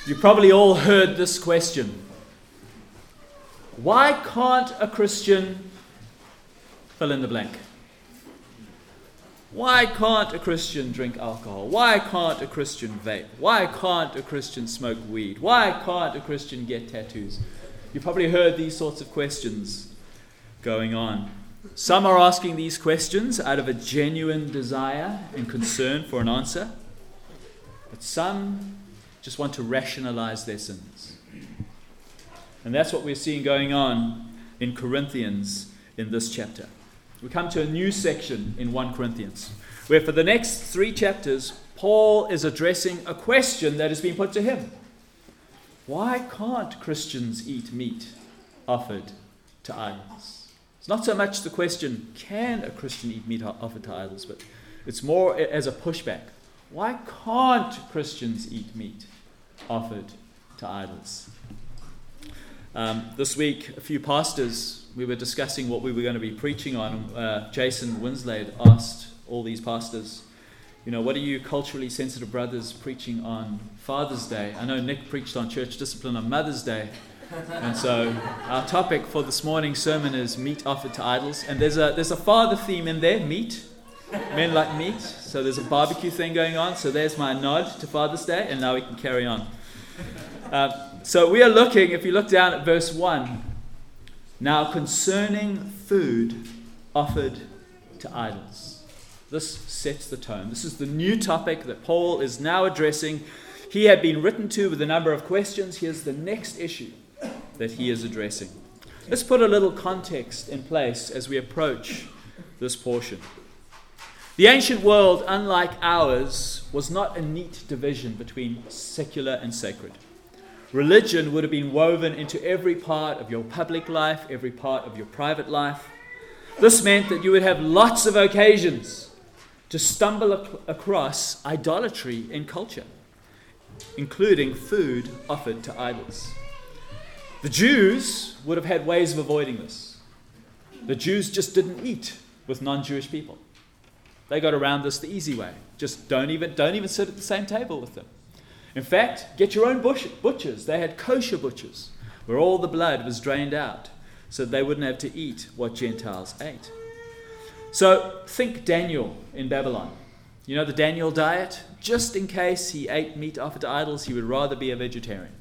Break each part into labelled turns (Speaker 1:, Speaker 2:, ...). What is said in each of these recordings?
Speaker 1: You probably all heard this question. Why can't a Christian fill in the blank? Why can't a Christian drink alcohol? Why can't a Christian vape? Why can't a Christian smoke weed? Why can't a Christian get tattoos? You've probably heard these sorts of questions going on. Some are asking these questions out of a genuine desire and concern for an answer, but some just want to rationalize their sins. And that's what we're seeing going on in Corinthians in this chapter. We come to a new section in 1 Corinthians, where for the next 3 chapters, Paul is addressing a question that has been put to him. Why can't Christians eat meat offered to idols? It's not so much the question, can a Christian eat meat offered to idols, but it's more as a pushback. Why can't Christians eat meat offered to idols? This week, a few pastors, we were discussing what we were going to be preaching on. Jason Winslade asked all these pastors, what are you culturally sensitive brothers preaching on Father's Day? I know Nick preached on church discipline on Mother's Day. And so our topic for this morning's sermon is meat offered to idols. And there's a father theme in there, meat. Men like meat. So there's a barbecue thing going on. So there's my nod to Father's Day. And now we can carry on. So we are looking, if you look down at verse 1, now concerning food offered to idols. This sets the tone. This is the new topic that Paul is now addressing. He had been written to with a number of questions. Here's the next issue that he is addressing. Let's put a little context in place as we approach this portion. The ancient world, unlike ours, was not a neat division between secular and sacred. Religion would have been woven into every part of your public life, every part of your private life. This meant that you would have lots of occasions to stumble across idolatry in culture, including food offered to idols. The Jews would have had ways of avoiding this. The Jews just didn't eat with non-Jewish people. They got around this the easy way. Just don't even sit at the same table with them. In fact, get your own butchers. They had kosher butchers where all the blood was drained out so they wouldn't have to eat what Gentiles ate. So think Daniel in Babylon. You know the Daniel diet? Just in case he ate meat offered to idols, he would rather be a vegetarian.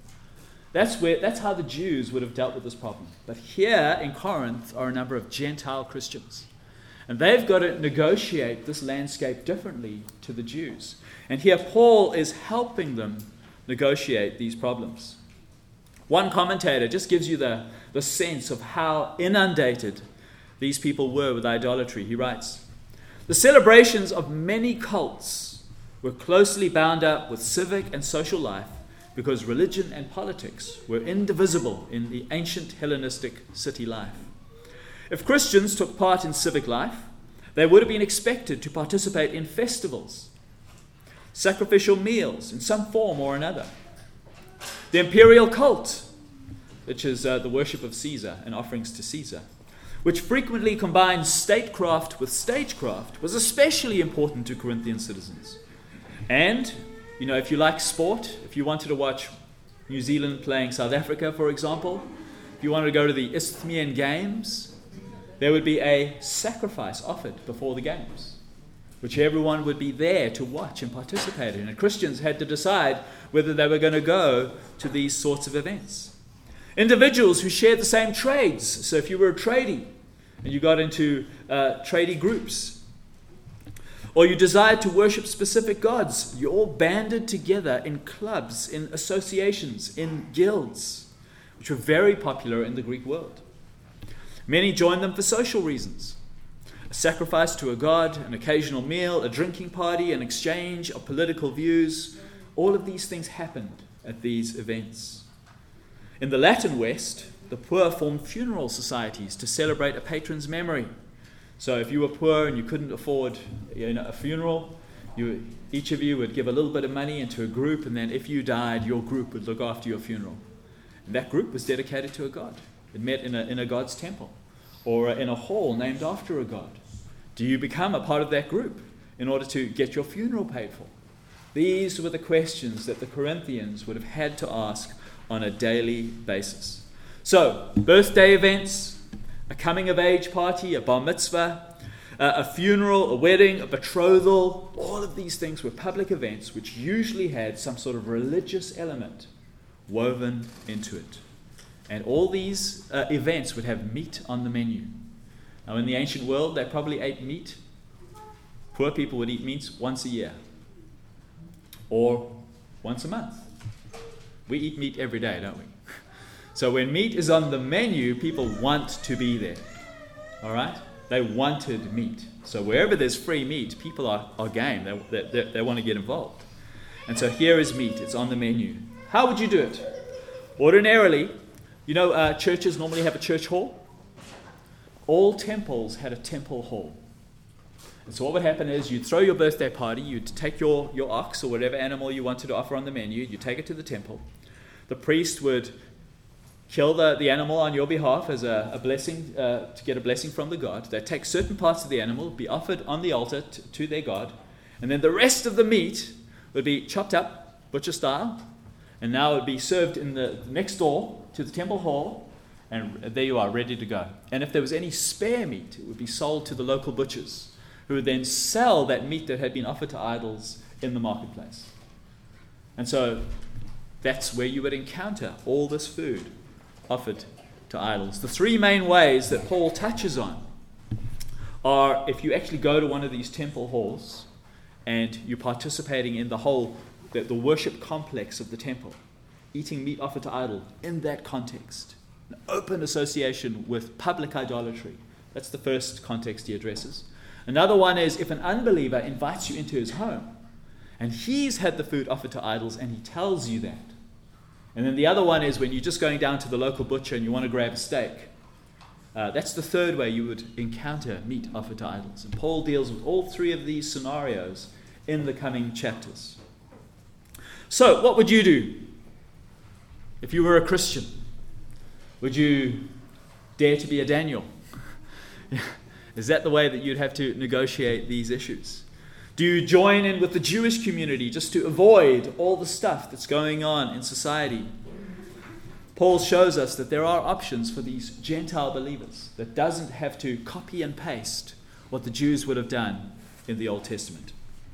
Speaker 1: That's how the Jews would have dealt with this problem. But here in Corinth are a number of Gentile Christians. And they've got to negotiate this landscape differently to the Jews. And here Paul is helping them negotiate these problems. One commentator just gives you the sense of how inundated these people were with idolatry. He writes, "The celebrations of many cults were closely bound up with civic and social life because religion and politics were indivisible in the ancient Hellenistic city life. If Christians took part in civic life, they would have been expected to participate in festivals, sacrificial meals in some form or another. The imperial cult, which is the worship of Caesar and offerings to Caesar, which frequently combined statecraft with stagecraft, was especially important to Corinthian citizens. And, if you like sport, if you wanted to watch New Zealand playing South Africa, for example, if you wanted to go to the Isthmian Games, there would be a sacrifice offered before the games, which everyone would be there to watch and participate in. And Christians had to decide whether they were going to go to these sorts of events. Individuals who shared the same trades. So if you were a tradie and you got into tradie groups, or you desired to worship specific gods, you all banded together in clubs, in associations, in guilds, which were very popular in the Greek world. Many joined them for social reasons. A sacrifice to a god, an occasional meal, a drinking party, an exchange of political views. All of these things happened at these events. In the Latin West, the poor formed funeral societies to celebrate a patron's memory. So if you were poor and you couldn't afford a funeral, each of you would give a little bit of money into a group, and then if you died, your group would look after your funeral. And that group was dedicated to a god. It met in a god's temple or in a hall named after a god. Do you become a part of that group in order to get your funeral paid for? These were the questions that the Corinthians would have had to ask on a daily basis. So, birthday events, a coming of age party, a bar mitzvah, a funeral, a wedding, a betrothal, all of these things were public events which usually had some sort of religious element woven into it. And all these events would have meat on the menu. Now, in the ancient world, they probably ate meat. Poor people would eat meat once a year or once a month. We eat meat every day, don't we? So when meat is on the menu, people want to be there. All right? They wanted meat. So wherever there's free meat, people are game. They want to get involved. And so here is meat. It's on the menu. How would you do it? Ordinarily, churches normally have a church hall. All temples had a temple hall. And so what would happen is you'd throw your birthday party, you'd take your ox or whatever animal you wanted to offer on the menu, you'd take it to the temple. The priest would kill the animal on your behalf as a blessing, to get a blessing from the god. They'd take certain parts of the animal, be offered on the altar to their god, and then the rest of the meat would be chopped up, butcher style, and now it would be served in the next door to the temple hall, and there you are, ready to go. And if there was any spare meat, it would be sold to the local butchers, who would then sell that meat that had been offered to idols in the marketplace. And so that's where you would encounter all this food offered to idols. The three main ways that Paul touches on are if you actually go to one of these temple halls and you're participating in the worship complex of the temple, eating meat offered to idol in that context, an open association with public idolatry. That's the first context he addresses. Another one is if an unbeliever invites you into his home and he's had the food offered to idols and he tells you that. And then the other one is when you're just going down to the local butcher and you want to grab a steak. That's the third way you would encounter meat offered to idols. And Paul deals with all three of these scenarios in the coming chapters. So, what would you do if you were a Christian? Would you dare to be a Daniel? Is that the way that you'd have to negotiate these issues? Do you join in with the Jewish community just to avoid all the stuff that's going on in society? Paul shows us that there are options for these Gentile believers that doesn't have to copy and paste what the Jews would have done in the Old Testament.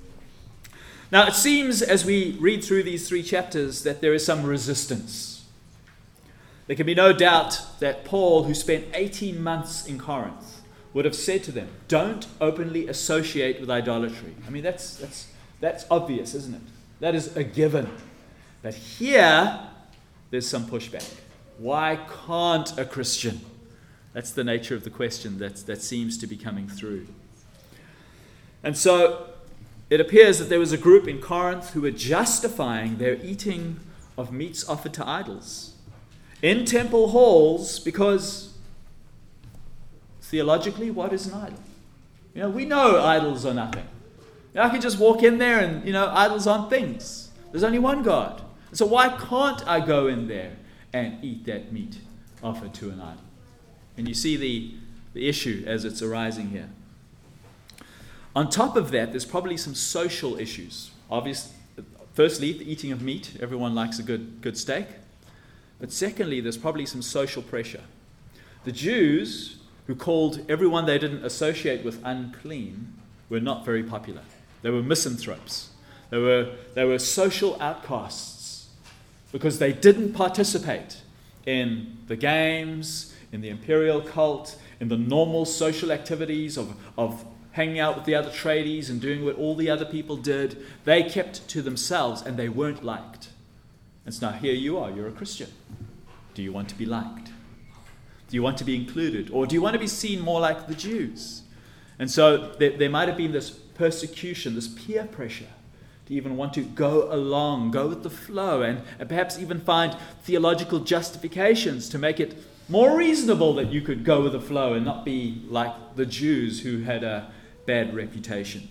Speaker 1: Now, it seems as we read through these three chapters that there is some resistance. There can be no doubt that Paul, who spent 18 months in Corinth, would have said to them, don't openly associate with idolatry. I mean, that's obvious, isn't it? That is a given. But here, there's some pushback. Why can't a Christian? That's the nature of the question that seems to be coming through. And so, it appears that there was a group in Corinth who were justifying their eating of meats offered to idols in temple halls because theologically, what is an idol? We know idols are nothing. I can just walk in there and, idols aren't things. There's only one God. So why can't I go in there and eat that meat offered to an idol? And you see the issue as it's arising here. On top of that, there's probably some social issues. Obviously, firstly, the eating of meat. Everyone likes a good steak. But secondly, there's probably some social pressure. The Jews, who called everyone they didn't associate with unclean, were not very popular. They were misanthropes. They were social outcasts because they didn't participate in the games, in the imperial cult, in the normal social activities of hanging out with the other tradies and doing what all the other people did. They kept to themselves and they weren't liked. And so now here you are, you're a Christian. Do you want to be liked? Do you want to be included? Or do you want to be seen more like the Jews? And so there might have been this persecution, this peer pressure to even want to go along, go with the flow, and perhaps even find theological justifications to make it more reasonable that you could go with the flow and not be like the Jews who had a bad reputation.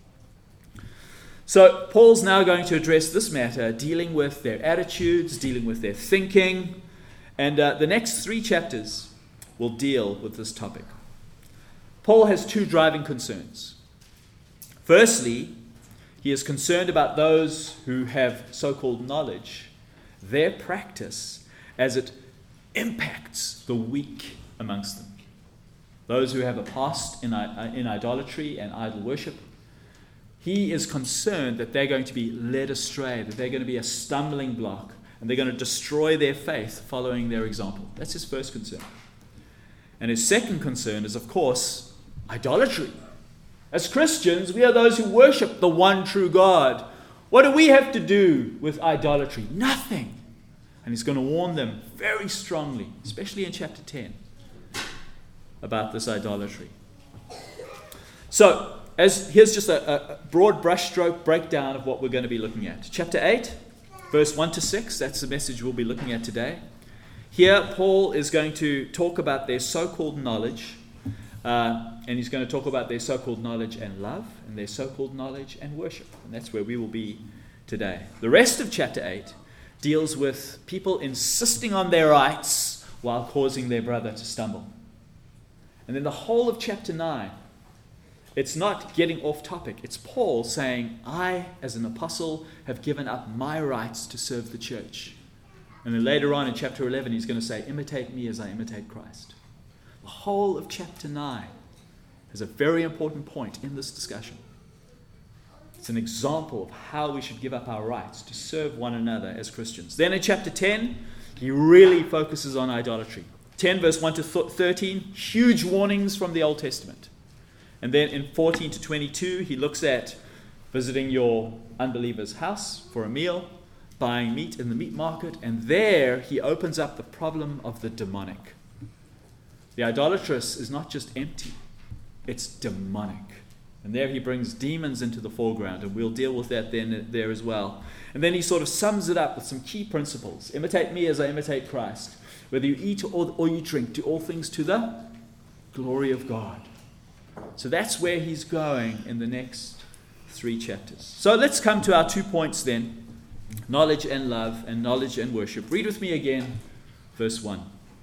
Speaker 1: So Paul's now going to address this matter, dealing with their attitudes, dealing with their thinking, and the next 3 chapters will deal with this topic. Paul has 2 driving concerns. Firstly, He is concerned about those who have so-called knowledge, their practice, as it impacts the weak amongst them. Those who have a past in idolatry and idol worship, he is concerned that they're going to be led astray, that they're going to be a stumbling block, and they're going to destroy their faith following their example. That's his first concern. And his second concern is, of course, idolatry. As Christians, we are those who worship the one true God. What do we have to do with idolatry? Nothing. And he's going to warn them very strongly, especially in chapter 10, about this idolatry. So, here's just a broad brushstroke breakdown of what we're going to be looking at. Chapter 8, verse 1 to 6, that's the message we'll be looking at today. Here, Paul is going to talk about their so-called knowledge, and he's going to talk about their so-called knowledge and love, and their so-called knowledge and worship. And that's where we will be today. The rest of chapter 8 deals with people insisting on their rights while causing their brother to stumble. And then the whole of chapter 9, it's not getting off topic. It's Paul saying, I, as an apostle, have given up my rights to serve the church. And then later on in chapter 11, he's going to say, imitate me as I imitate Christ. The whole of chapter 9 is a very important point in this discussion. It's an example of how we should give up our rights to serve one another as Christians. Then in chapter 10, he really focuses on idolatry. 10 verse 1 to 13, huge warnings from the Old Testament. And then in 14 to 22, he looks at visiting your unbeliever's house for a meal, buying meat in the meat market, and there he opens up the problem of the demonic. The idolatrous is not just empty, it's demonic. And there he brings demons into the foreground, and we'll deal with that there as well. And then he sort of sums it up with some key principles. Imitate me as I imitate Christ. Whether you eat or you drink, do all things to the glory of God. So that's where he's going in the next 3 chapters. So let's come to our 2 points then. Knowledge and love, and knowledge and worship. Read with me again, verse 1.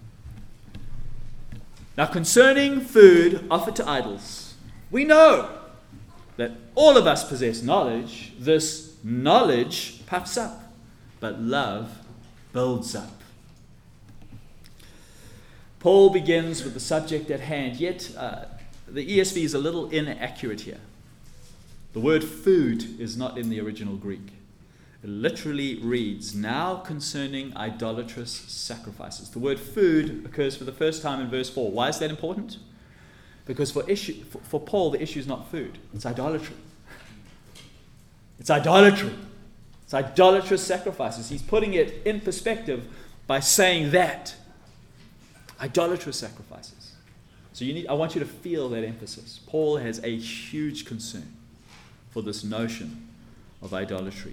Speaker 1: Now concerning food offered to idols, we know that all of us possess knowledge. This knowledge puffs up, but love builds up. Paul begins with the subject at hand, yet the ESV is a little inaccurate here. The word food is not in the original Greek. It literally reads, now concerning idolatrous sacrifices. The word food occurs for the first time in verse 4. Why is that important? Because for Paul, the issue is not food. It's idolatry. It's idolatry. It's idolatrous sacrifices. He's putting it in perspective by saying that. Idolatrous sacrifices. So I want you to feel that emphasis. Paul has a huge concern for this notion of idolatry.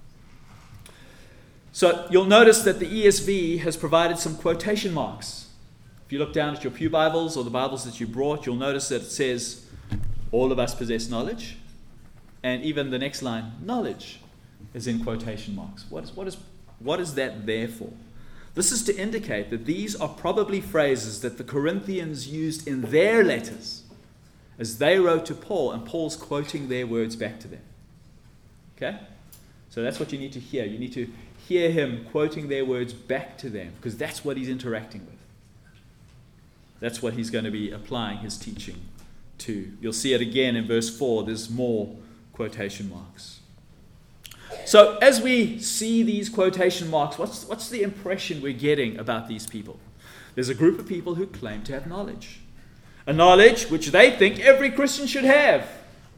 Speaker 1: So you'll notice that the ESV has provided some quotation marks. If you look down at your pew Bibles or the Bibles that you brought, you'll notice that it says, all of us possess knowledge. And even the next line, knowledge, is in quotation marks. What is that there for? This is to indicate that these are probably phrases that the Corinthians used in their letters as they wrote to Paul, and Paul's quoting their words back to them. Okay? So that's what you need to hear. You need to hear him quoting their words back to them, because that's what he's interacting with. That's what he's going to be applying his teaching to. You'll see it again in verse 4. There's more quotation marks. So as we see these quotation marks, what's the impression we're getting about these people? There's a group of people who claim to have knowledge. A knowledge which they think every Christian should have.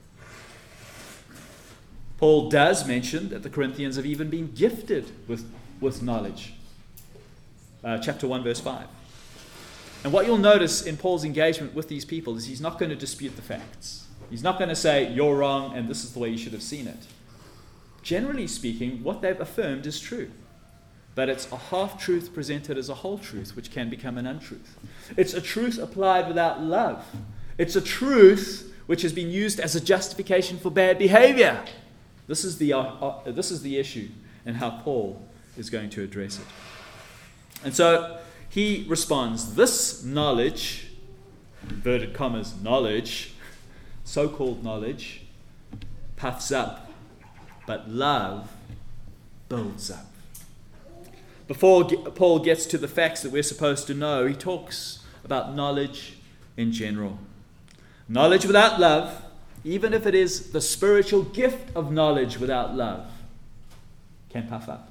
Speaker 1: Paul does mention that the Corinthians have even been gifted with knowledge. Chapter 1, verse 5. And what you'll notice in Paul's engagement with these people is he's not going to dispute the facts. He's not going to say, you're wrong and this is the way you should have seen it. Generally speaking, what they've affirmed is true. But it's a half-truth presented as a whole truth, which can become an untruth. It's a truth applied without love. It's a truth which has been used as a justification for bad behavior. This is the issue and how Paul is going to address it. And so he responds, this knowledge, inverted commas, knowledge, so-called knowledge, puffs up, but love builds up. Before Paul gets to the facts that we're supposed to know, he talks about knowledge in general. Knowledge without love, even if it is the spiritual gift of knowledge without love, can puff up.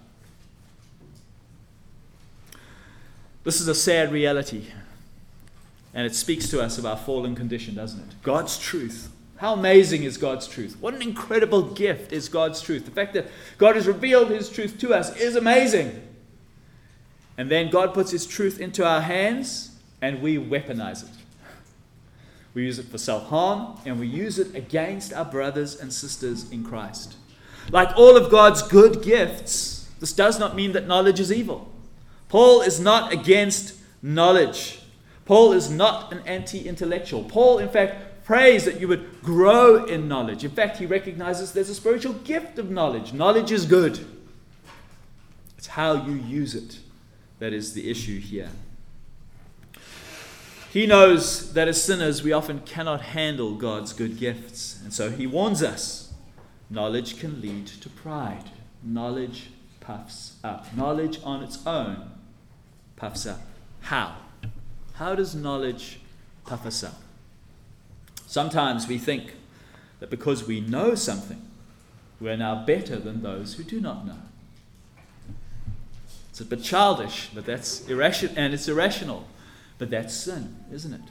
Speaker 1: This is a sad reality, and it speaks to us of our fallen condition, doesn't it? God's truth. How amazing is God's truth? What an incredible gift is God's truth. The fact that God has revealed His truth to us is amazing. And then God puts His truth into our hands, and we weaponize it. We use it for self-harm, and we use it against our brothers and sisters in Christ. Like all of God's good gifts, this does not mean that knowledge is evil. Paul is not against knowledge. Paul is not an anti-intellectual. Paul, in fact, prays that you would grow in knowledge. In fact, he recognizes there's a spiritual gift of knowledge. Knowledge is good. It's how you use it that is the issue here. He knows that as sinners, we often cannot handle God's good gifts. And so he warns us. Knowledge can lead to pride. Knowledge puffs up. Knowledge on its own puffs up. How? How does knowledge puff us up? Sometimes we think that because we know something, we are now better than those who do not know. It's a bit childish, but that's irrational, and it's irrational. But that's sin, isn't it?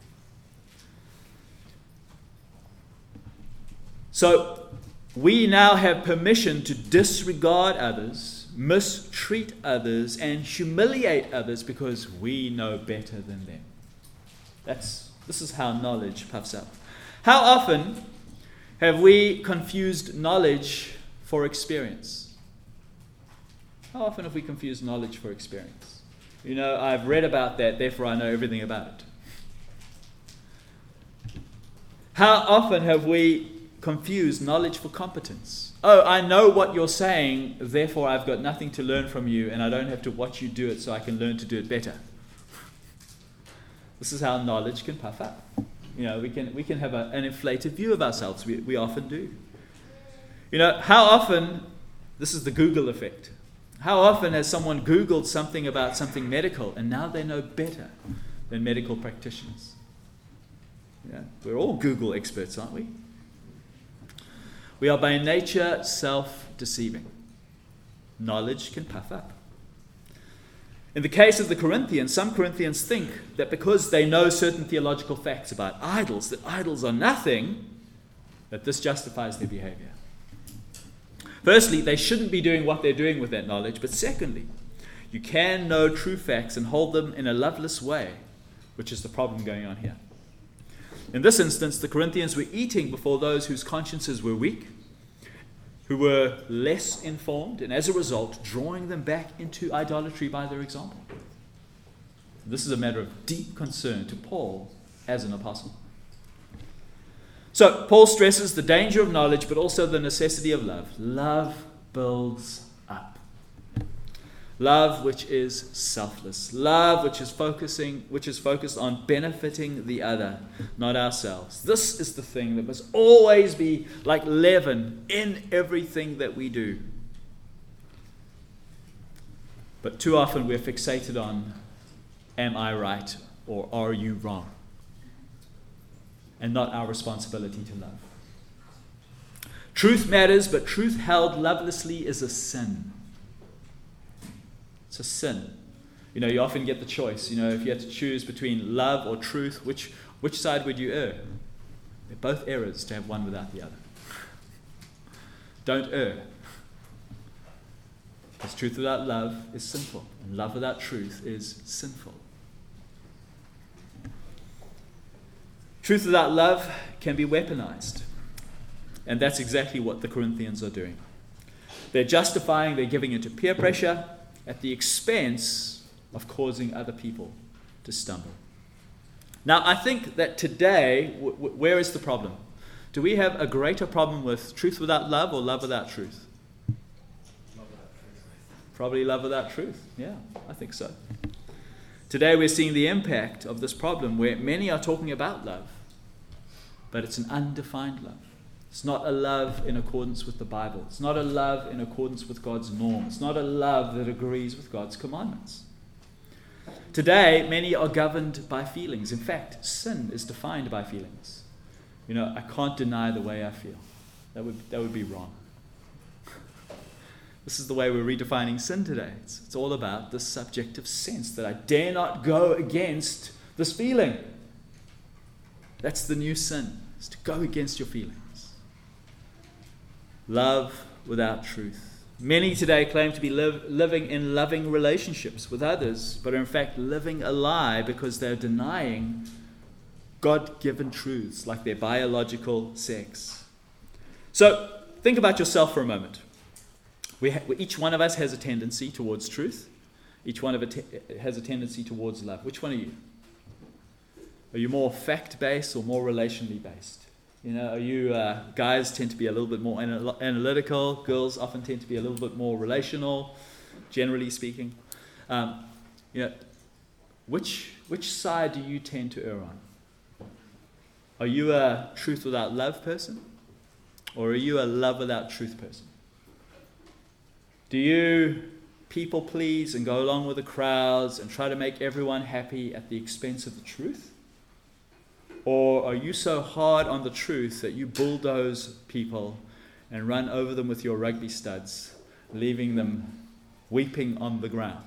Speaker 1: So we now have permission to disregard others, mistreat others, and humiliate others because we know better than them. This is how knowledge puffs up. How often have we confused knowledge for experience? How often have we confused knowledge for experience? You know, I've read about that, therefore I know everything about it. How often have we confused knowledge for competence? Oh, I know what you're saying, therefore I've got nothing to learn from you, and I don't have to watch you do it so I can learn to do it better. This is how knowledge can puff up. You know, we can have an inflated view of ourselves. We often do. You know, how often, this is the Google effect. How often has someone Googled something about something medical and now they know better than medical practitioners? Yeah, we're all Google experts, aren't we? We are by nature self-deceiving. Knowledge can puff up. In the case of the Corinthians, some Corinthians think that because they know certain theological facts about idols, that idols are nothing, that this justifies their behavior. Firstly, they shouldn't be doing what they're doing with that knowledge. But secondly, you can know true facts and hold them in a loveless way, which is the problem going on here. In this instance, the Corinthians were eating before those whose consciences were weak, who were less informed, and as a result, drawing them back into idolatry by their example. This is a matter of deep concern to Paul as an apostle. So, Paul stresses the danger of knowledge, but also the necessity of love. Love builds up. Love which is selfless. Love which is focused on benefiting the other, not ourselves. This is the thing that must always be like leaven in everything that we do. But too often we're fixated on, am I right or are you wrong? And not our responsibility to love. Truth matters, but truth held lovelessly is a sin. It's a sin. You know, you often get the choice. You know, if you had to choose between love or truth, which side would you err? They're both errors to have one without the other. Don't err. Because truth without love is sinful, and love without truth is sinful. Truth without love can be weaponized. And that's exactly what the Corinthians are doing. They're justifying, they're giving into peer pressure at the expense of causing other people to stumble. Now, I think that today, where is the problem? Do we have a greater problem with truth without love or love without truth?
Speaker 2: Love without truth.
Speaker 1: Probably love without truth. Yeah, I think so. Today we're seeing the impact of this problem where many are talking about love, but it's an undefined love. It's not a love in accordance with the Bible. It's not a love in accordance with God's norm. It's not a love that agrees with God's commandments. Today, many are governed by feelings. In fact, sin is defined by feelings. I can't deny the way I feel. That would be wrong. This is the way we're redefining sin today. It's all about this subjective sense that I dare not go against this feeling. That's the new sin, is to go against your feelings. Love without truth. Many today claim to be living in loving relationships with others, but are in fact living a lie because they're denying God-given truths like their biological sex. So think about yourself for a moment. Each one of us has a tendency towards truth. Each one of us has a tendency towards love. Which one are you? Are you more fact-based or more relationally based? Are you guys tend to be a little bit more analytical. Girls often tend to be a little bit more relational, generally speaking. Which side do you tend to err on? Are you a truth without love person? Or are you a love without truth person? Do you people please and go along with the crowds and try to make everyone happy at the expense of the truth? Or are you so hard on the truth that you bulldoze people and run over them with your rugby studs, leaving them weeping on the ground?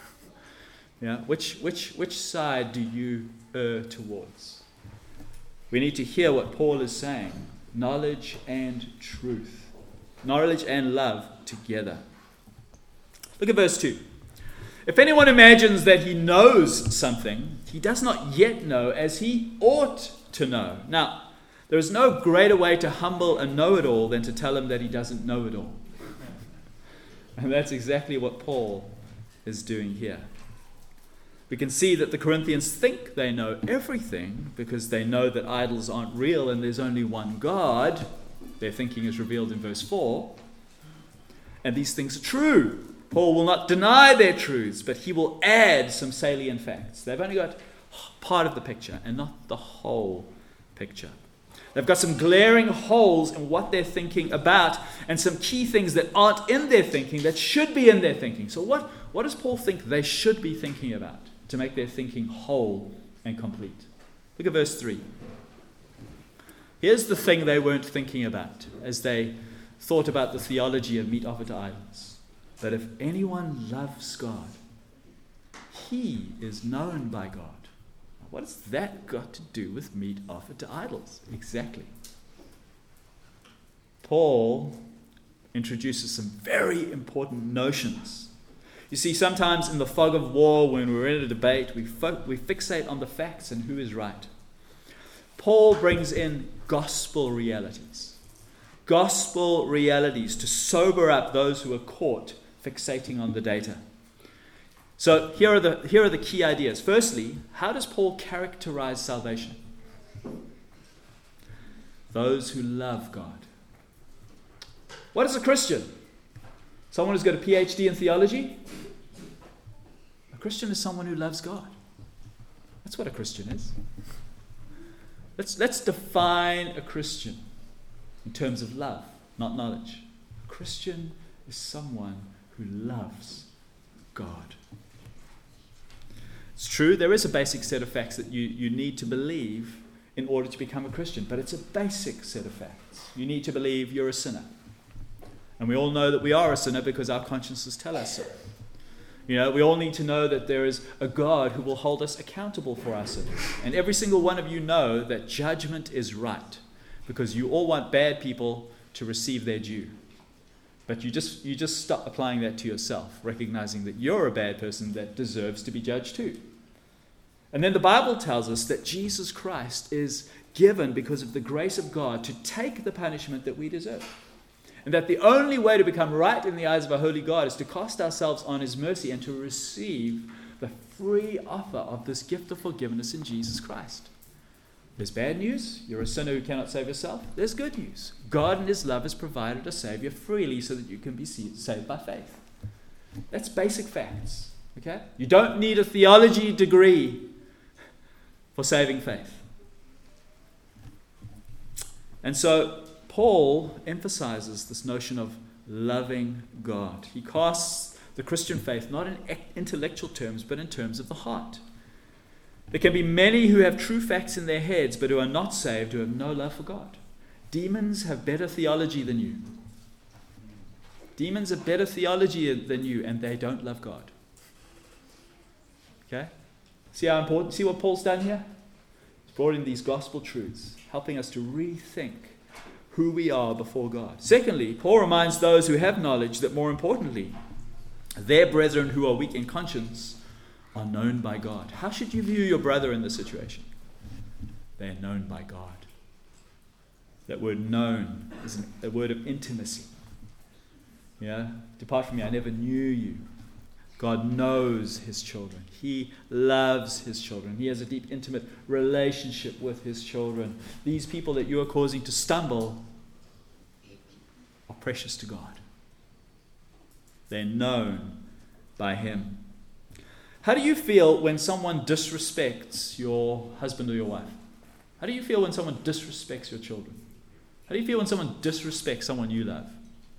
Speaker 1: Which side do you err towards? We need to hear what Paul is saying. Knowledge and truth. Knowledge and love together. Look at verse 2. If anyone imagines that he knows something, he does not yet know as he ought to know. Now, there is no greater way to humble a know-it-all than to tell him that he doesn't know it all. And that's exactly what Paul is doing here. We can see that the Corinthians think they know everything because they know that idols aren't real and there's only one God. Their thinking is revealed in verse 4. And these things are true. Paul will not deny their truths, but he will add some salient facts. They've only got part of the picture and not the whole picture. They've got some glaring holes in what they're thinking about and some key things that aren't in their thinking that should be in their thinking. So what does Paul think they should be thinking about to make their thinking whole and complete? Look at verse 3. Here's the thing they weren't thinking about as they thought about the theology of meat offered to idols. But if anyone loves God, he is known by God. What has that got to do with meat offered to idols? Exactly. Paul introduces some very important notions. You see, sometimes in the fog of war, when we're in a debate, we fixate on the facts and who is right. Paul brings in gospel realities. Gospel realities to sober up those who are caught fixating on the data. So here are the key ideas. Firstly, how does Paul characterize salvation? Those who love God. What is a Christian? Someone who's got a PhD in theology? A Christian is someone who loves God. That's what a Christian is. Let's define a Christian in terms of love, not knowledge. A Christian is someone who loves God. It's true, there is a basic set of facts that you need to believe in order to become a Christian, but it's a basic set of facts. You need to believe you're a sinner. And we all know that we are a sinner because our consciences tell us so. We all need to know that there is a God who will hold us accountable for our sins. And every single one of you know that judgment is right because you all want bad people to receive their due. But you just stop applying that to yourself, recognizing that you're a bad person that deserves to be judged too. And then the Bible tells us that Jesus Christ is given because of the grace of God to take the punishment that we deserve. And that the only way to become right in the eyes of a holy God is to cast ourselves on his mercy and to receive the free offer of this gift of forgiveness in Jesus Christ. There's bad news. You're a sinner who cannot save yourself. There's good news. God in his love has provided a Savior freely so that you can be saved by faith. That's basic facts. Okay? You don't need a theology degree for saving faith. And so Paul emphasizes this notion of loving God. He casts the Christian faith not in intellectual terms, but in terms of the heart. There can be many who have true facts in their heads, but who are not saved, who have no love for God. Demons have better theology than you. Demons have better theology than you, and they don't love God. Okay? See how important? See what Paul's done here? He's brought in these gospel truths, helping us to rethink who we are before God. Secondly, Paul reminds those who have knowledge that, more importantly, their brethren who are weak in conscience are known by God. How should you view your brother in this situation? They are known by God. That word known is a word of intimacy. Yeah? Depart from me, I never knew you. God knows his children. He loves his children. He has a deep, intimate relationship with his children. These people that you are causing to stumble are precious to God. They're known by him. How do you feel when someone disrespects your husband or your wife? How do you feel when someone disrespects your children? How do you feel when someone disrespects someone you love?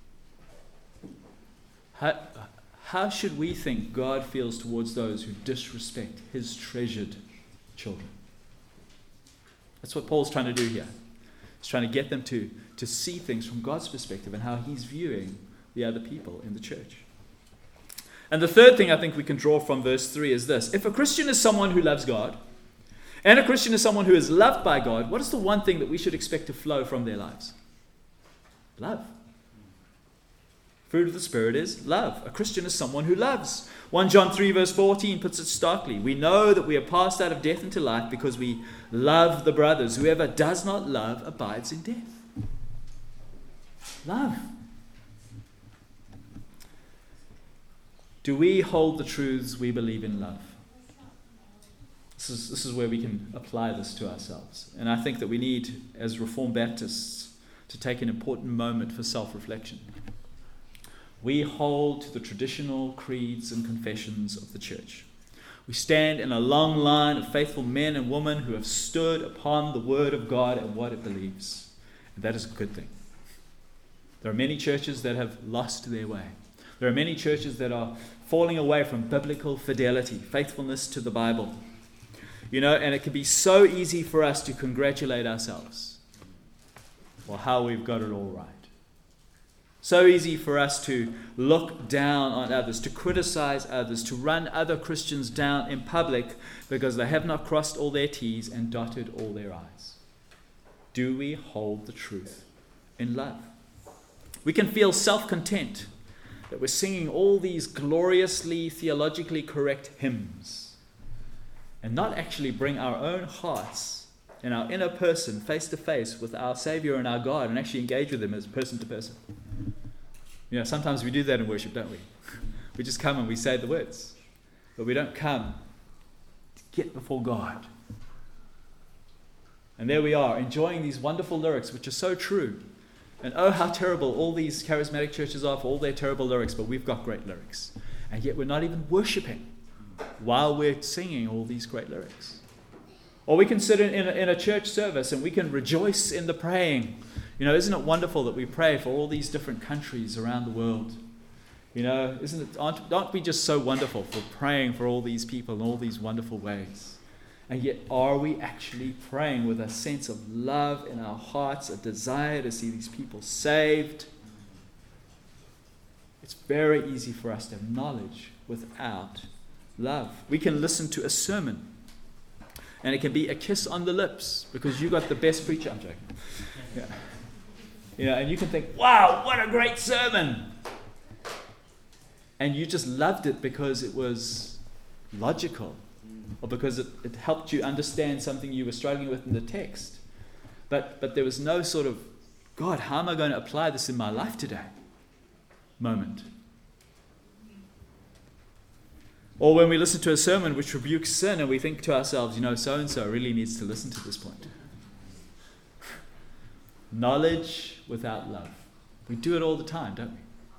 Speaker 1: How should we think God feels towards those who disrespect his treasured children? That's what Paul's trying to do here. He's trying to get them to see things from God's perspective and how he's viewing the other people in the church. And the third thing I think we can draw from verse 3 is this. If a Christian is someone who loves God, and a Christian is someone who is loved by God, what is the one thing that we should expect to flow from their lives? Love. Fruit of the Spirit is love. A Christian is someone who loves. 1 John 3 verse 14 puts it starkly. We know that we are passed out of death into life because we love the brothers. Whoever does not love abides in death. Love. Do we hold the truths we believe in love? This is where we can apply this to ourselves. And I think that we need, as Reformed Baptists, to take an important moment for self-reflection. We hold to the traditional creeds and confessions of the church. We stand in a long line of faithful men and women who have stood upon the Word of God and what it believes. And that is a good thing. There are many churches that have lost their way. There are many churches that are falling away from biblical fidelity, faithfulness to the Bible. And it can be so easy for us to congratulate ourselves for how we've got it all right. So easy for us to look down on others, to criticize others, to run other Christians down in public because they have not crossed all their T's and dotted all their I's. Do we hold the truth in love? We can feel self-content that we're singing all these gloriously theologically correct hymns and not actually bring our own hearts and our inner person face to face with our Savior and our God and actually engage with him as person to person. Sometimes we do that in worship, don't we? We just come and we say the words, but we don't come to get before God. And there we are, enjoying these wonderful lyrics, which are so true. And oh, how terrible all these charismatic churches are for all their terrible lyrics, but we've got great lyrics. And yet we're not even worshiping while we're singing all these great lyrics. Or we can sit in a church service and we can rejoice in the praying. Isn't it wonderful that we pray for all these different countries around the world? Aren't we just so wonderful for praying for all these people in all these wonderful ways? And yet, are we actually praying with a sense of love in our hearts, a desire to see these people saved? It's very easy for us to have knowledge without love. We can listen to a sermon, and it can be a kiss on the lips because you got the best preacher. I'm joking. Yeah. And you can think, wow, what a great sermon. And you just loved it because it was logical or because it helped you understand something you were struggling with in the text. But there was no sort of, God, how am I going to apply this in my life today moment? Or when we listen to a sermon which rebukes sin and we think to ourselves, so-and-so really needs to listen to this point. Knowledge without love. We do it all the time, don't we?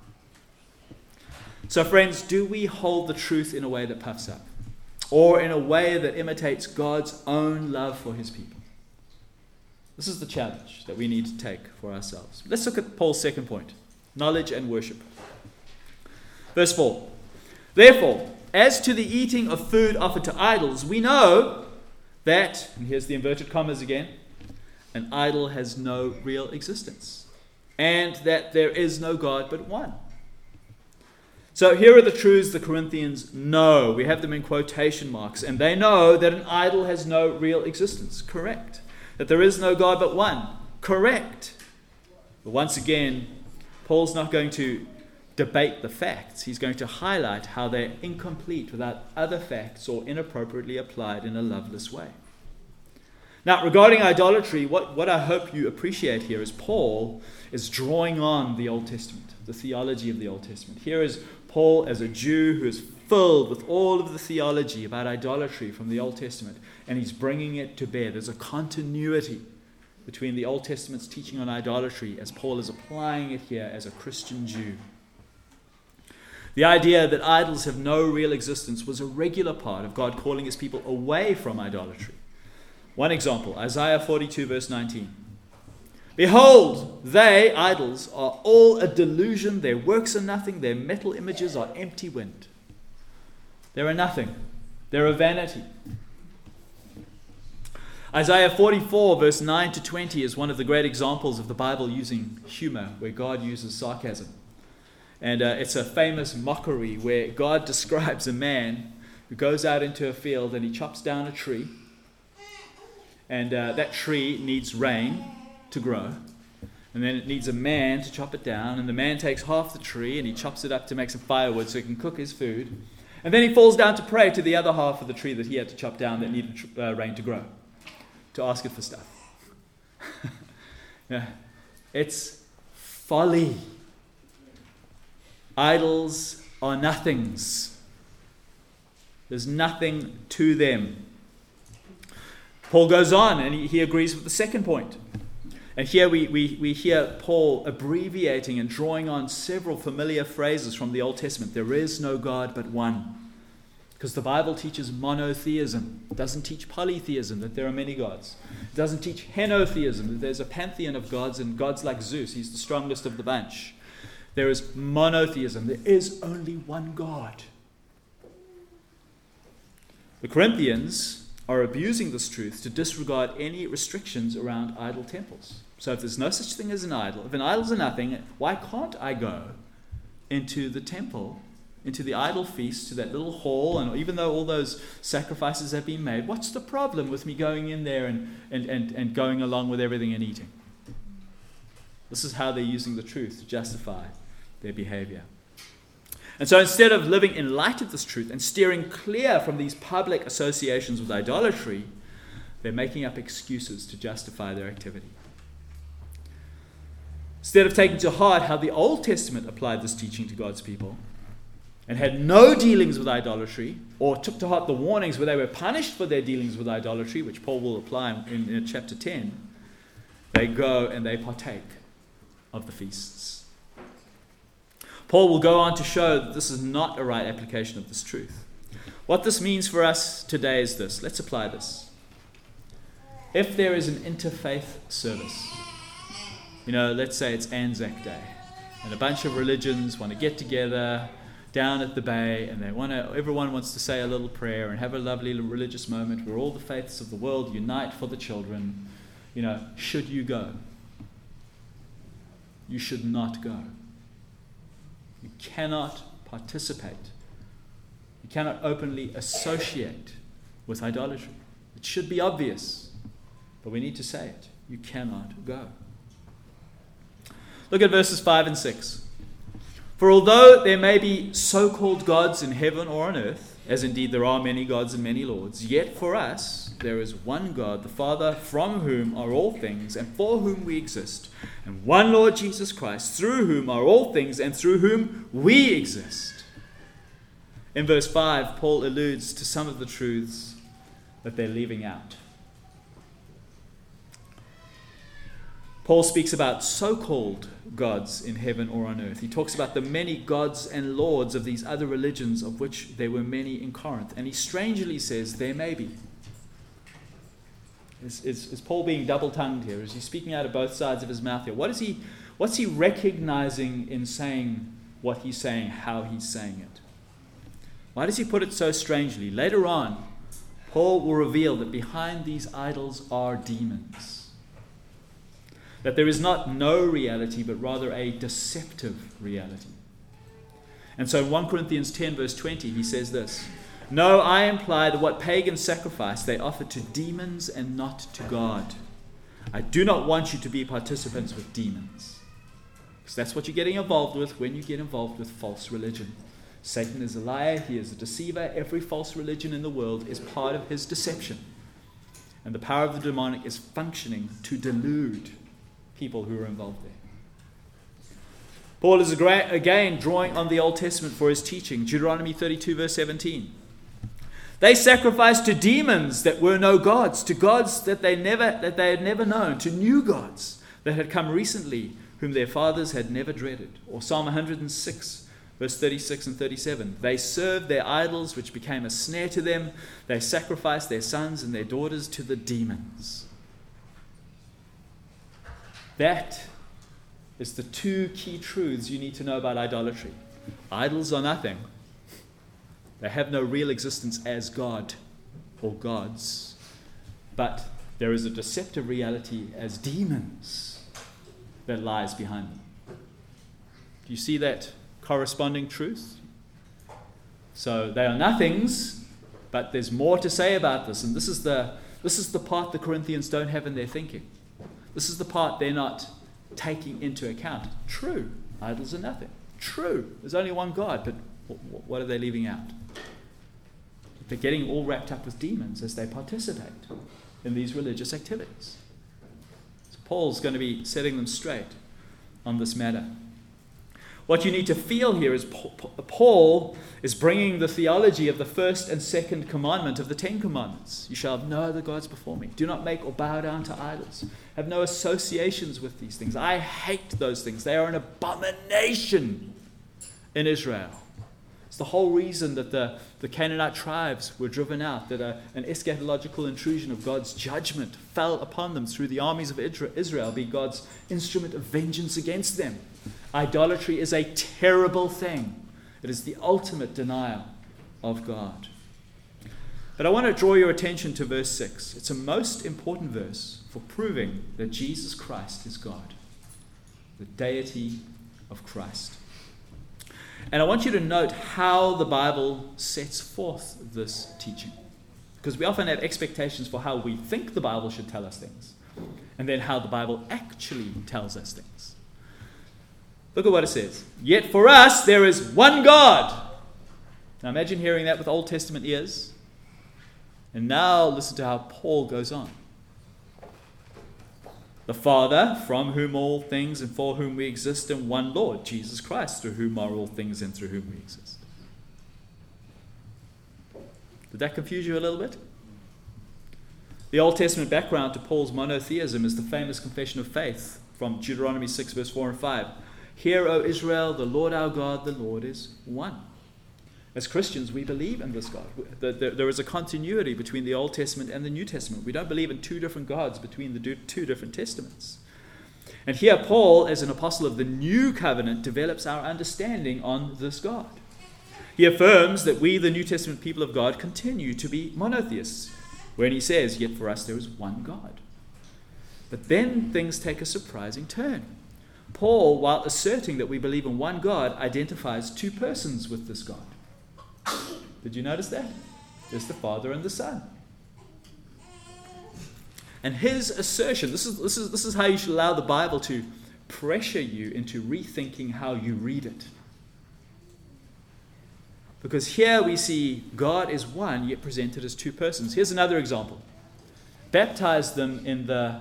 Speaker 1: So friends, do we hold the truth in a way that puffs up? Or in a way that imitates God's own love for his people? This is the challenge that we need to take for ourselves. Let's look at Paul's second point, knowledge and worship. Verse 4. Therefore, as to the eating of food offered to idols, we know that, and here's the inverted commas again, an idol has no real existence, and that there is no God but one. So here are the truths the Corinthians know. We have them in quotation marks, and they know that an idol has no real existence. Correct. That there is no God but one. Correct. But once again, Paul's not going to debate the facts. He's going to highlight how they're incomplete without other facts or inappropriately applied in a loveless way. Now, regarding idolatry, what I hope you appreciate here is Paul is drawing on the Old Testament, the theology of the Old Testament. Here is Paul as a Jew who is filled with all of the theology about idolatry from the Old Testament, and he's bringing it to bear. There's a continuity between the Old Testament's teaching on idolatry as Paul is applying it here as a Christian Jew. The idea that idols have no real existence was a regular part of God calling his people away from idolatry. One example, Isaiah 42 verse 19. Behold, they, idols, are all a delusion. Their works are nothing. Their metal images are empty wind. They are nothing. They're a vanity. Isaiah 44 verse 9 to 20 is one of the great examples of the Bible using humor, where God uses sarcasm. And it's a famous mockery where God describes a man who goes out into a field and he chops down a tree. And that tree needs rain to grow. And then it needs a man to chop it down. And the man takes half the tree and he chops it up to make some firewood so he can cook his food. And then he falls down to pray to the other half of the tree that he had to chop down that needed rain to grow, to ask it for stuff. Yeah. It's folly. Idols are nothings. There's nothing to them. Paul goes on and he agrees with the second point. And here we hear Paul abbreviating and drawing on several familiar phrases from the Old Testament. There is no God but one. Because the Bible teaches monotheism. It doesn't teach polytheism, that there are many gods. It doesn't teach henotheism, that there's a pantheon of gods and gods like Zeus. He's the strongest of the bunch. There is monotheism. There is only one God. The Corinthians are abusing this truth to disregard any restrictions around idol temples. So if there's no such thing as an idol, if an idol's a nothing, why can't I go into the temple, into the idol feast, to that little hall, and even though all those sacrifices have been made, what's the problem with me going in there and going along with everything and eating? This is how they're using the truth to justify their behavior. And so instead of living in light of this truth and steering clear from these public associations with idolatry, they're making up excuses to justify their activity. Instead of taking to heart how the Old Testament applied this teaching to God's people and had no dealings with idolatry, or took to heart the warnings where they were punished for their dealings with idolatry, which Paul will apply in chapter 10, they go and they partake of the feasts. Paul will go on to show that this is not a right application of this truth. What this means for us today is this. Let's apply this. If there is an interfaith service, let's say it's Anzac Day, and a bunch of religions want to get together down at the bay, and everyone wants to say a little prayer and have a lovely religious moment where all the faiths of the world unite for the children. Should you go? You should not go. You cannot participate. You cannot openly associate with idolatry. It should be obvious, but we need to say it. You cannot go. Look at verses 5 and 6. For although there may be so-called gods in heaven or on earth, as indeed there are many gods and many lords, yet for us there is one God, the Father, from whom are all things and for whom we exist, and one Lord Jesus Christ, through whom are all things and through whom we exist. In verse 5, Paul alludes to some of the truths that they're leaving out. Paul speaks about so-called gods in heaven or on earth. He talks about the many gods and lords of these other religions, of which there were many in Corinth. And he strangely says, there may be. Is Paul being double-tongued here? Is he speaking out of both sides of his mouth here? What's he recognizing in saying what he's saying, how he's saying it? Why does he put it so strangely? Later on, Paul will reveal that behind these idols are demons. That there is not no reality, but rather a deceptive reality. And so in 1 Corinthians 10 verse 20, he says this, "No, I imply that what pagans sacrifice, they offer to demons and not to God. I do not want you to be participants with demons." Because that's what you're getting involved with when you get involved with false religion. Satan is a liar, he is a deceiver. Every false religion in the world is part of his deception. And the power of the demonic is functioning to delude people who are involved there. Paul is again drawing on the Old Testament for his teaching. Deuteronomy 32 verse 17. "They sacrificed to demons that were no gods, to gods that they had never known, to new gods that had come recently, whom their fathers had never dreaded." Or Psalm 106 verse 36 and 37. "They served their idols, which became a snare to them. They sacrificed their sons and their daughters to the demons." That is the two key truths you need to know about idolatry. Idols are nothing. They have no real existence as God or gods. But there is a deceptive reality as demons that lies behind them. Do you see that corresponding truth? So they are nothings, but there's more to say about this. And this is the part the Corinthians don't have in their thinking. This is the part they're not taking into account. True, idols are nothing. True, there's only one God, but what are they leaving out? They're getting all wrapped up with demons as they participate in these religious activities. So Paul's going to be setting them straight on this matter. What you need to feel here is Paul is bringing the theology of the first and second commandment of the 10 Commandments. "You shall have no other gods before me. Do not make or bow down to idols. Have no associations with these things. I hate those things. They are an abomination in Israel." It's the whole reason that the Canaanite tribes were driven out, that an eschatological intrusion of God's judgment fell upon them through the armies of Israel, being God's instrument of vengeance against them. Idolatry is a terrible thing. It is the ultimate denial of God. But I want to draw your attention to verse 6. It's a most important verse for proving that Jesus Christ is God, the deity of Christ. And I want you to note how the Bible sets forth this teaching. Because we often have expectations for how we think the Bible should tell us things, and then how the Bible actually tells us things. Look at what it says. "Yet for us there is one God." Now imagine hearing that with Old Testament ears. And now listen to how Paul goes on. "The Father, from whom all things and for whom we exist, and one Lord, Jesus Christ, through whom are all things and through whom we exist." Did that confuse you a little bit? The Old Testament background to Paul's monotheism is the famous confession of faith from Deuteronomy 6 verse 4 and 5. "Hear, O Israel, the Lord our God, the Lord is one." As Christians, we believe in this God. There is a continuity between the Old Testament and the New Testament. We don't believe in two different gods between the two different testaments. And here Paul, as an apostle of the New Covenant, develops our understanding on this God. He affirms that we, the New Testament people of God, continue to be monotheists, when he says, "Yet for us there is one God." But then things take a surprising turn. Paul, while asserting that we believe in one God, identifies two persons with this God. Did you notice that? There's the Father and the Son. And his assertion, this is how you should allow the Bible to pressure you into rethinking how you read it. Because here we see God is one, yet presented as two persons. Here's another example. Baptize them in the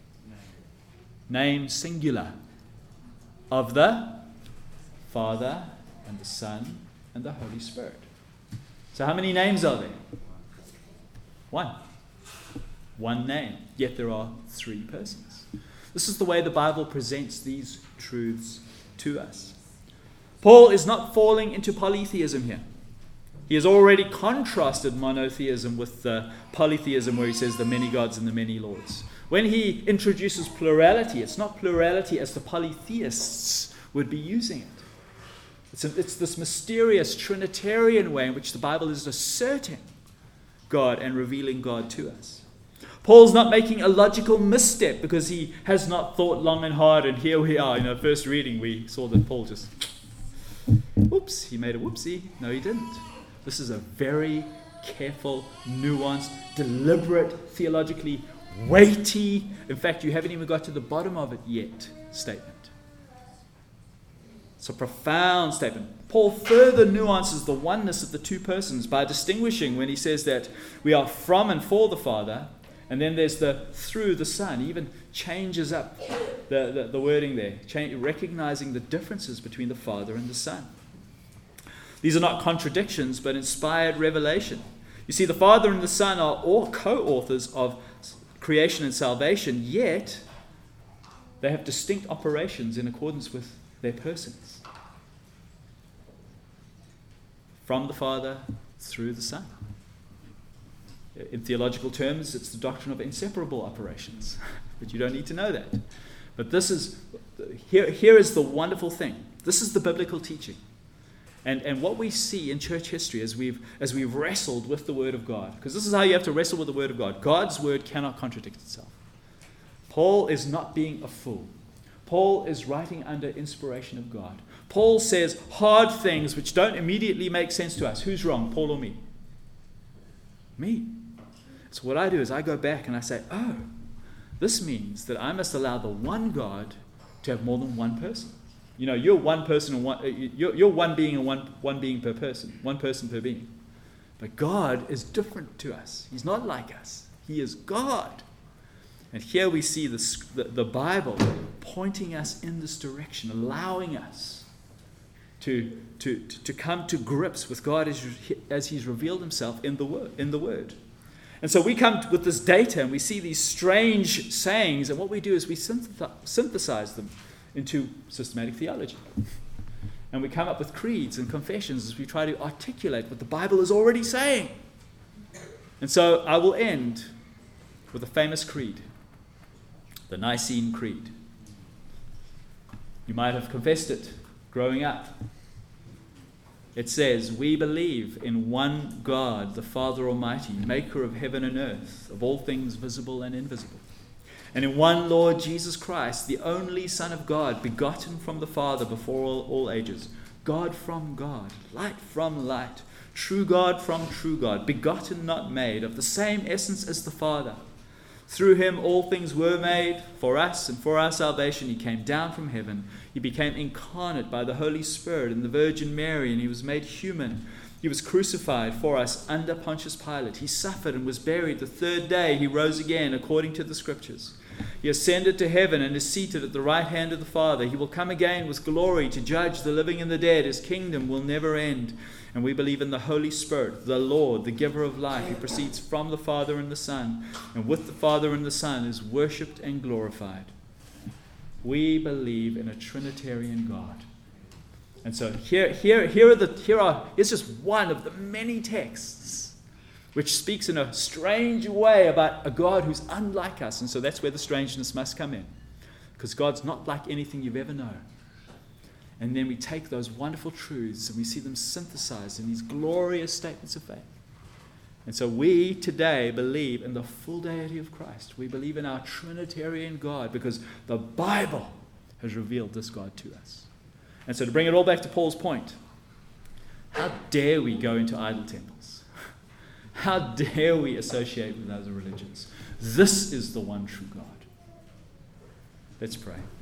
Speaker 1: name singular of the Father and the Son and the Holy Spirit. So how many names are there? One. One name, yet there are three persons. This is the way the Bible presents these truths to us. Paul is not falling into polytheism here. He has already contrasted monotheism with polytheism, where he says the many gods and the many lords. When he introduces plurality, it's not plurality as the polytheists would be using it. It's this mysterious Trinitarian way in which the Bible is asserting God and revealing God to us. Paul's not making a logical misstep because he has not thought long and hard, and here we are. First reading we saw that Paul just, whoops, he made a whoopsie. No, he didn't. This is a very careful, nuanced, deliberate, theologically weighty, in fact, you haven't even got to the bottom of it yet, statement. It's a profound statement. Paul further nuances the oneness of the two persons by distinguishing when he says that we are from and for the Father, and then there's the through the Son. He even changes up the wording there, recognizing the differences between the Father and the Son. These are not contradictions, but inspired revelation. You see, the Father and the Son are all co-authors of creation and salvation, yet they have distinct operations in accordance with their persons. From the Father, through the Son. In theological terms, it's the doctrine of inseparable operations, but you don't need to know that. But this is, here is the wonderful thing. This is the biblical teaching. And what we see in church history as we've wrestled with the Word of God, because this is how you have to wrestle with the Word of God. God's Word cannot contradict itself. Paul is not being a fool. Paul is writing under inspiration of God. Paul says hard things which don't immediately make sense to us. Who's wrong, Paul or me? Me. So what I do is I go back and I say, oh, this means that I must allow the one God to have more than one person. You're one person and you're one being and one being per person, one person per being. But God is different to us. He's not like us. He is God. And here we see the Bible pointing us in this direction, allowing us to come to grips with God as He's revealed Himself in the Word. And so we come with this data and we see these strange sayings, and what we do is we synthesize them into systematic theology. And we come up with creeds and confessions as we try to articulate what the Bible is already saying. And so I will end with a famous creed, the Nicene Creed. You might have confessed it growing up. It says, we believe in one God, the Father Almighty, maker of heaven and earth, of all things visible and invisible. And in one Lord Jesus Christ, the only Son of God, begotten from the Father before all ages, God from God, light from light, true God from true God, begotten not made, of the same essence as the Father. Through Him all things were made. For us and for our salvation He came down from heaven. He became incarnate by the Holy Spirit in the Virgin Mary, and He was made human. He was crucified for us under Pontius Pilate. He suffered and was buried. The third day He rose again according to the Scriptures. He ascended to heaven and is seated at the right hand of the Father. He will come again with glory to judge the living and the dead. His kingdom will never end. And we believe in the Holy Spirit, the Lord, the giver of life, who proceeds from the Father and the Son, and with the Father and the Son is worshipped and glorified. We believe in a Trinitarian God. And so here's just one of the many texts which speaks in a strange way about a God who's unlike us. And so that's where the strangeness must come in, because God's not like anything you've ever known. And then we take those wonderful truths and we see them synthesized in these glorious statements of faith. And so we today believe in the full deity of Christ. We believe in our Trinitarian God because the Bible has revealed this God to us. And so to bring it all back to Paul's point, how dare we go into idol temples? How dare we associate with other religions? This is the one true God. Let's pray.